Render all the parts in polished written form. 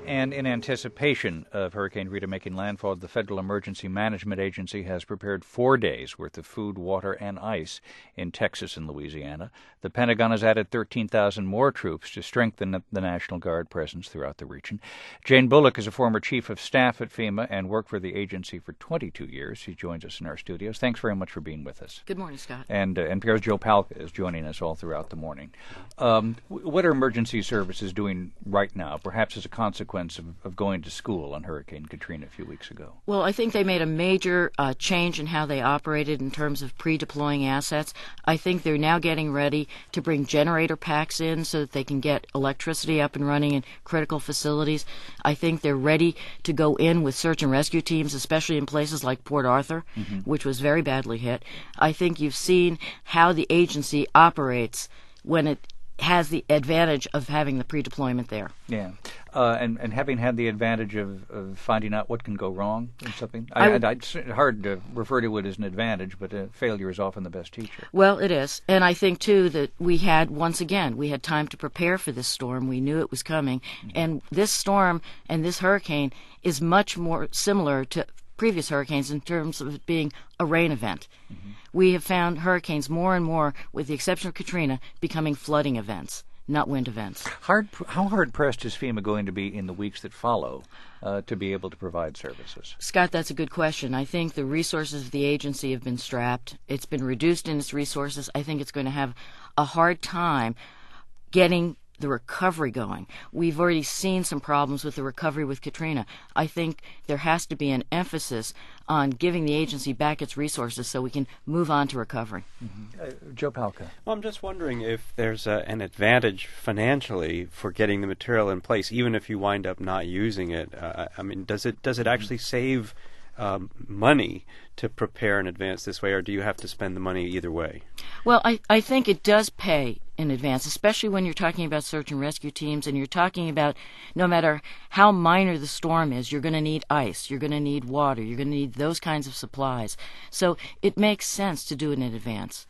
And in anticipation of Hurricane Rita making landfall, the Federal Emergency Management Agency has prepared 4 days' worth of food, water, and ice in Texas and Louisiana. The Pentagon has added 13,000 more troops to strengthen the National Guard presence throughout the region. Jane Bullock is a former chief of staff at FEMA and worked for the agency for 22 years. She joins us in our studios. Thanks very much for being with us. Good morning, Scott. And NPR's Joe Palca is joining us all throughout the morning. What are emergency services doing right now, perhaps as a consequence of going to school on Hurricane Katrina a few weeks ago? Well, I think they made a major change in how they operated in terms of pre-deploying assets. I think they're now getting ready to bring generator packs in so that they can get electricity up and running in critical facilities. I think they're ready to go in with search and rescue teams, especially in places like Port Arthur, which was very badly hit. I think you've seen how the agency operates when it has the advantage of having the pre-deployment there. Yeah. And having had the advantage of finding out what can go wrong in something, it's hard to refer to it as an advantage, but failure is often the best teacher. Well, it is. And I think, too, that we had time to prepare for this storm. We knew it was coming. And this storm and this hurricane is much more similar to previous hurricanes in terms of it being a rain event. We have found hurricanes more and more, with the exception of Katrina, becoming flooding events, not wind events. How hard-pressed is FEMA going to be in the weeks that follow to be able to provide services? Scott, that's a good question. I think the resources of the agency have been strapped. It's been reduced in its resources. I think it's going to have a hard time getting the recovery going. We've already seen some problems with the recovery with Katrina. I think there has to be an emphasis on giving the agency back its resources so we can move on to recovery. Joe Palca. Well, I'm just wondering if there's an advantage financially for getting the material in place, even if you wind up not using it. I mean, does it actually save money to prepare in advance this way, or do you have to spend the money either way? Well, I think it does pay in advance, especially when you're talking about search and rescue teams and you're talking about no matter how minor the storm is, you're going to need ice, you're going to need water, you're going to need those kinds of supplies. So it makes sense to do it in advance.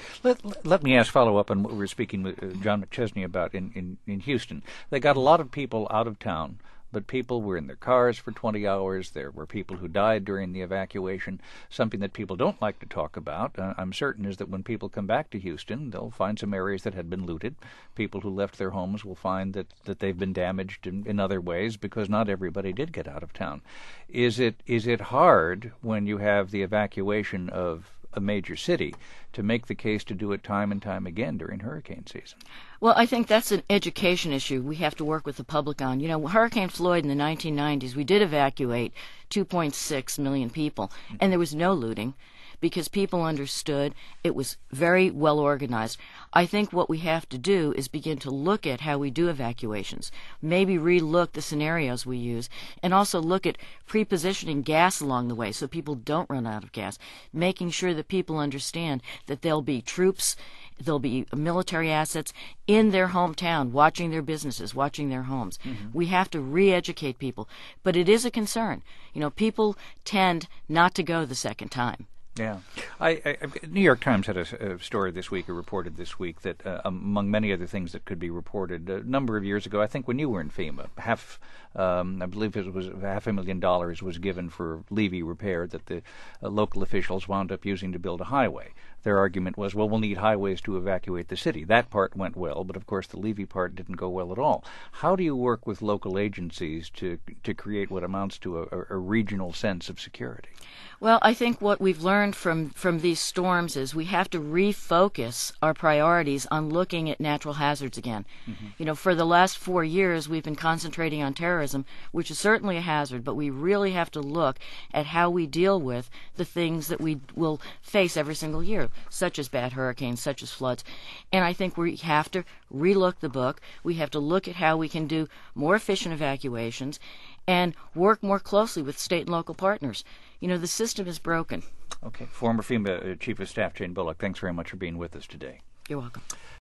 Let me follow up on what we were speaking with John McChesney about in Houston. They got a lot of people out of town, but people were in their cars for 20 hours. There were people who died during the evacuation. Something that people don't like to talk about, I'm certain, is that when people come back to Houston, they'll find some areas that had been looted. People who left their homes will find that they've been damaged in other ways because not everybody did get out of town. Is it hard when you have the evacuation of a major city to make the case to do it time and time again during hurricane season? Well, I think that's an education issue we have to work with the public on. You know, Hurricane Floyd in the 1990s, we did evacuate 2.6 million people, and there was no looting because people understood. It was very well organized. I think what we have to do is begin to look at how we do evacuations, maybe relook the scenarios we use, and also look at pre-positioning gas along the way so people don't run out of gas, making sure that people understand that there'll be troops, there'll be military assets in their hometown, watching their businesses, watching their homes. We have to re-educate people. But it is a concern. You know, people tend not to go the second time. Yeah. New York Times had a story this week, or reported this week, that among many other things that could be reported, a number of years ago, I think when you were in FEMA, I believe it was $500,000 was given for levee repair that the local officials wound up using to build a highway. Their argument was, well, we'll need highways to evacuate the city. That part went well, but of course the levee part didn't go well at all. How do you work with local agencies to create what amounts to a regional sense of security? Well, I think what we've learned from these storms is we have to refocus our priorities on looking at natural hazards again. You know, for the last 4 years, we've been concentrating on terrorism, which is certainly a hazard, but we really have to look at how we deal with the things that we will face every single year, such as bad hurricanes, such as floods. And I think we have to relook the book. We have to look at how we can do more efficient evacuations and work more closely with state and local partners. You know, the system is broken. Okay. Former FEMA Chief of Staff Jane Bullock, thanks very much for being with us today. You're welcome.